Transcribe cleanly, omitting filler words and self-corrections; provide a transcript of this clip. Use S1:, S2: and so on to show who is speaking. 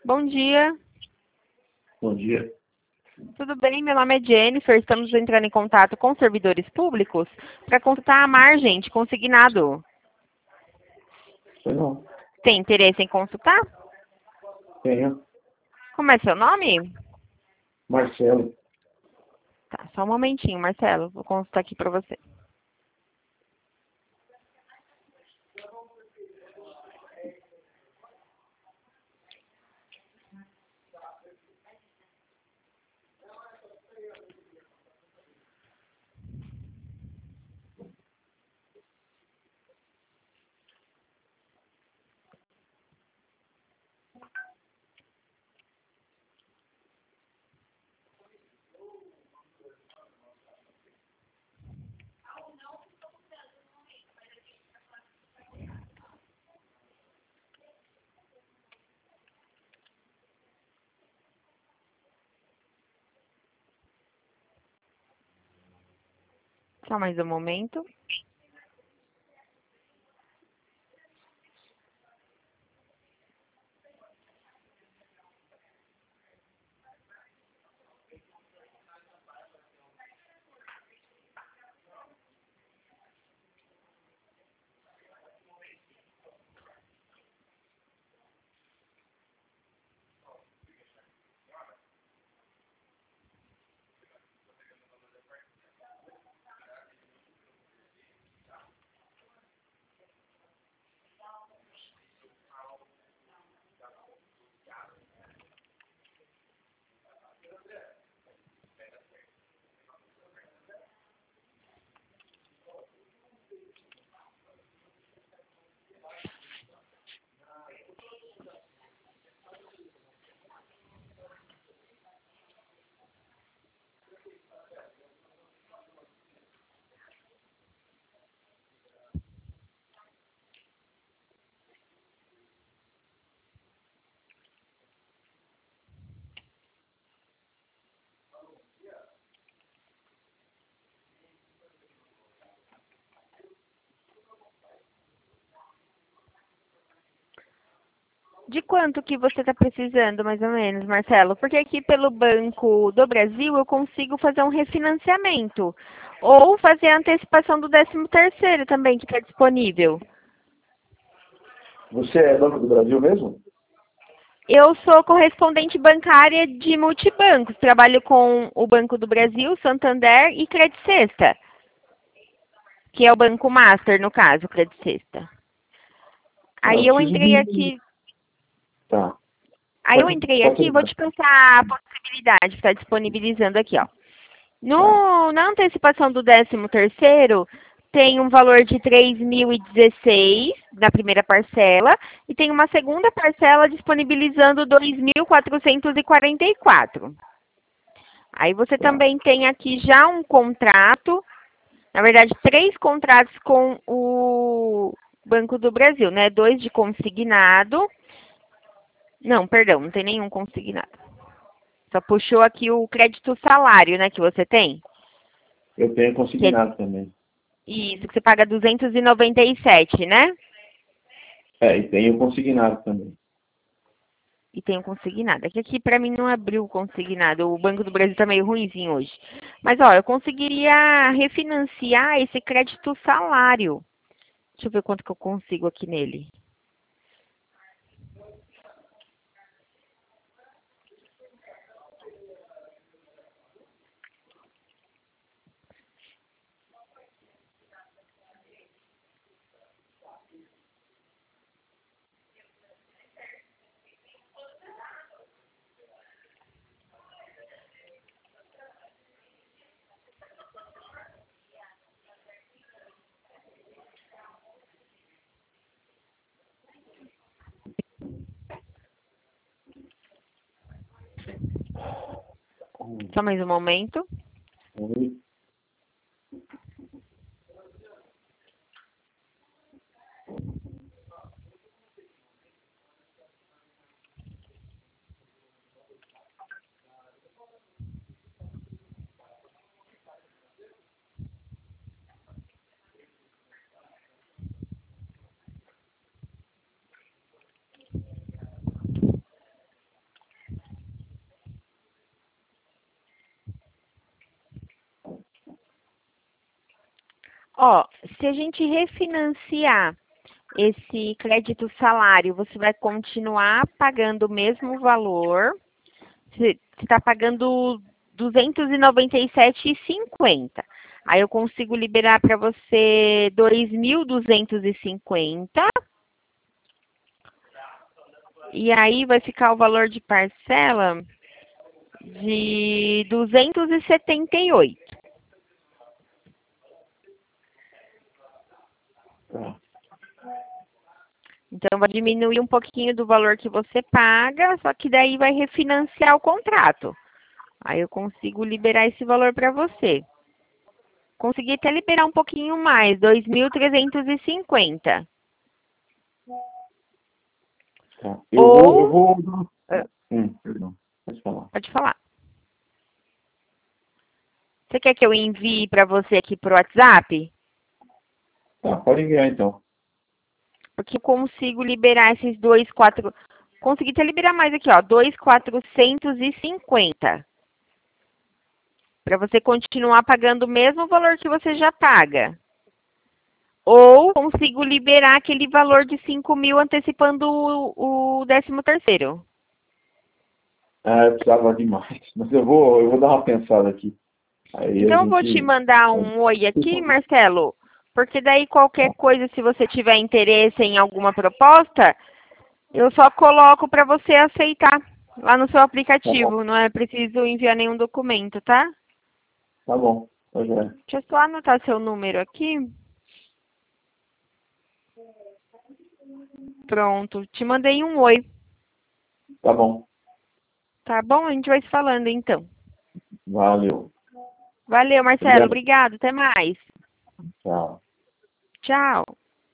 S1: Bom dia,
S2: Bom dia.
S1: tudo bem? Meu nome é Jennifer. Estamos entrando em contato com servidores públicos para consultar a margem de consignado.
S2: Foi não.
S1: Tem interesse em consultar?
S2: Tenho.
S1: Como é seu nome?
S2: Marcelo.
S1: Tá, só um momentinho, Marcelo. Vou consultar aqui para você. Só mais um momento. De quanto que você está precisando, mais ou menos, Marcelo? Porque aqui pelo Banco do Brasil eu consigo fazer um refinanciamento. Ou fazer a antecipação do 13º também, que está disponível.
S2: Você é Banco do Brasil mesmo?
S1: Eu sou correspondente bancária de multibancos. Trabalho com o Banco do Brasil, Santander e Credit Sexta, que é o Banco Master, no caso, Credit Sexta.
S2: Não,
S1: Aí
S2: eu
S1: eu
S2: preciso
S1: entrei
S2: de...
S1: aqui,
S2: Tá.
S1: aí eu
S2: Pode,
S1: entrei
S2: pode
S1: aqui e vou
S2: terminar.
S1: te passar a possibilidade que está disponibilizando aqui, ó.
S2: Tá.
S1: Na antecipação do 13º, tem um valor de 3.016 na primeira parcela e tem uma segunda parcela disponibilizando 2.444. Aí você
S2: Tá.
S1: também tem aqui já um contrato, na verdade, 3 contratos com o Banco do Brasil, né? 2 de consignado. Não, perdão, não tem nenhum consignado. Só puxou aqui o crédito salário, né, que você tem.
S2: Eu tenho
S1: Que é
S2: consignado também.
S1: isso, que você paga 297, né?
S2: E tenho consignado também.
S1: E tem o consignado. É que aqui pra mim não abriu o consignado. O Banco do Brasil tá meio ruinzinho hoje. Mas, ó, eu conseguiria refinanciar esse crédito salário. Deixa eu ver quanto que eu consigo aqui nele. Só mais um momento.
S2: Oi.
S1: Ó, se a gente refinanciar esse crédito salário, você vai continuar pagando o mesmo valor. Você está pagando R$ 297,50. Aí eu consigo liberar para você 2.250. E aí vai ficar o valor de parcela de 278.
S2: Tá.
S1: Então, vai diminuir um pouquinho do valor que você paga, só que daí vai refinanciar o contrato. Aí eu consigo liberar esse valor para você. Consegui até liberar um pouquinho mais, 2.350.
S2: Tá.
S1: Ou,
S2: Eu vou... Perdão. Pode falar.
S1: pode falar. Você quer que eu envie para você aqui pro WhatsApp?
S2: Tá, pode enviar então.
S1: Porque eu consigo liberar esses 2.400. Consegui até liberar mais aqui, ó, 2.450. Para você continuar pagando o mesmo valor que você já paga. Ou consigo liberar aquele valor de 5.000 antecipando o 13º.
S2: Ah, eu precisava de mais. Mas eu vou dar uma pensada aqui. Aí a
S1: Então, eu vou te
S2: gente...
S1: mandar um oi aqui, Marcelo, porque daí qualquer coisa, se você tiver interesse em alguma proposta, eu só coloco para você aceitar lá no seu
S2: Tá bom.
S1: aplicativo. Não é preciso enviar nenhum documento, tá?
S2: Tá bom. Tá joia.
S1: Deixa eu só anotar seu número aqui. Pronto, te mandei um oi.
S2: Tá bom.
S1: Tá bom? A gente vai se falando então.
S2: Valeu.
S1: Valeu, Marcelo.
S2: Obrigado.
S1: Obrigado. Até mais.
S2: Tchau.
S1: Tchau.